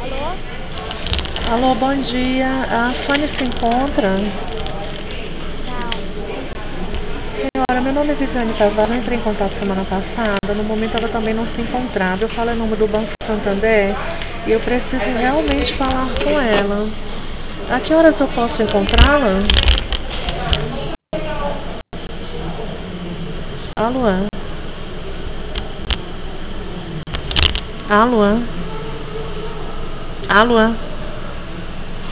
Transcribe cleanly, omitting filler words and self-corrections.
Alô, bom dia. A Sônia se encontra? Senhora, meu nome é Viviane Tavares, eu entrei em contato semana passada. No momento ela também não se encontrava. Eu falo em nome do Banco Santander e eu preciso realmente falar com ela. A que horas eu posso encontrá-la? Alô? Alô? Alô?